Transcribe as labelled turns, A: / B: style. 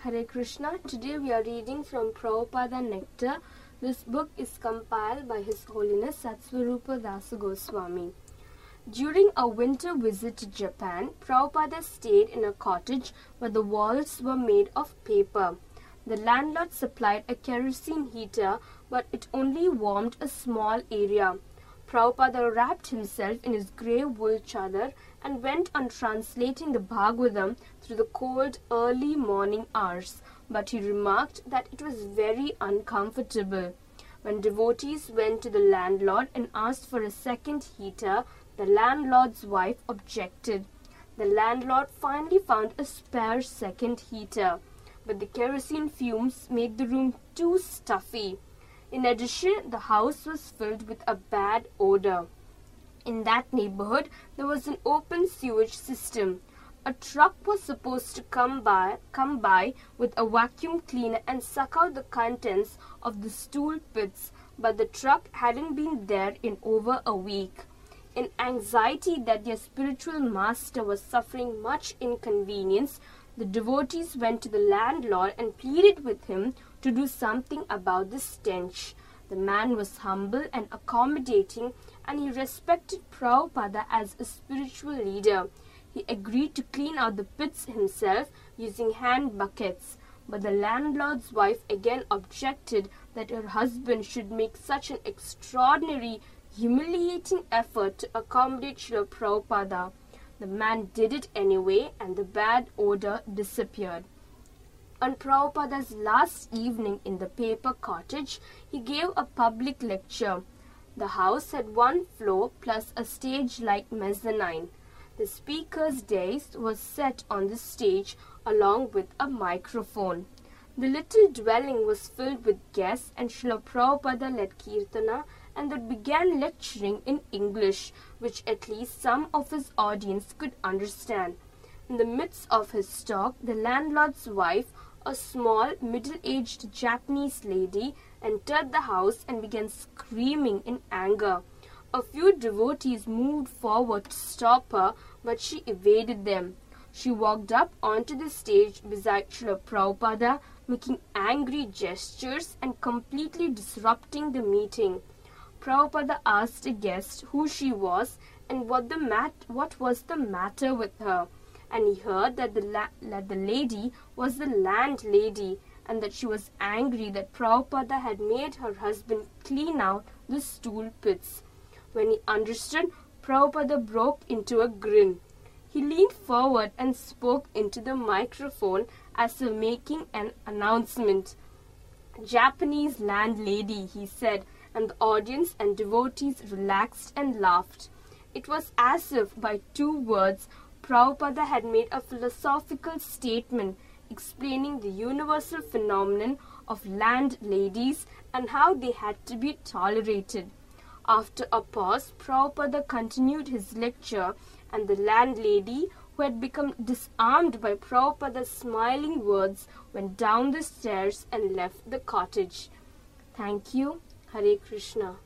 A: Hare Krishna. Today we are reading from Prabhupada Nectar. This book is compiled by His Holiness Satsvarupa Dasa Goswami. During a winter visit to Japan, Prabhupada stayed in a cottage where the walls were made of paper. The landlord supplied a kerosene heater, but it only warmed a small area. Prabhupada wrapped himself in his grey wool chadar and went on translating the Bhagavatam through the cold early morning hours, but he remarked that it was very uncomfortable. When devotees went to the landlord and asked for a second heater, the landlord's wife objected. The landlord finally found a spare second heater, but the kerosene fumes made the room too stuffy. In addition, the house was filled with a bad odor. In that neighborhood, there was an open sewage system. A truck was supposed to come by with a vacuum cleaner and suck out the contents of the stool pits, but the truck hadn't been there in over a week. In anxiety that their spiritual master was suffering much inconvenience, the devotees went to the landlord and pleaded with him to do something about the stench. The man was humble and accommodating, and he respected Prabhupada as a spiritual leader. He agreed to clean out the pits himself using hand buckets. But the landlord's wife again objected that her husband should make such an extraordinary, humiliating effort to accommodate Srila Prabhupada. The man did it anyway, and the bad odor disappeared. On Prabhupada's last evening in the paper cottage, he gave a public lecture. The house had one floor plus a stage-like mezzanine. The speaker's dais was set on the stage along with a microphone. The little dwelling was filled with guests, and Srila Prabhupada led Kirtana and then began lecturing in English, which at least some of his audience could understand. In the midst of his talk, the landlord's wife, a small, middle-aged Japanese lady, entered the house and began screaming in anger. A few devotees moved forward to stop her, but she evaded them. She walked up onto the stage beside Srila Prabhupada, making angry gestures and completely disrupting the meeting. Prabhupada asked a guest who she was and what was the matter with her, and he heard that the lady was the landlady and that she was angry that Prabhupada had made her husband clean out the stool pits. When he understood, Prabhupada broke into a grin. He leaned forward and spoke into the microphone as if making an announcement. "Japanese landlady," he said, and the audience and devotees relaxed and laughed. It was as if by 2 words Prabhupada had made a philosophical statement explaining the universal phenomenon of landladies and how they had to be tolerated. After a pause, Prabhupada continued his lecture, and the landlady, who had become disarmed by Prabhupada's smiling words, went down the stairs and left the cottage. Thank you. Hare Krishna.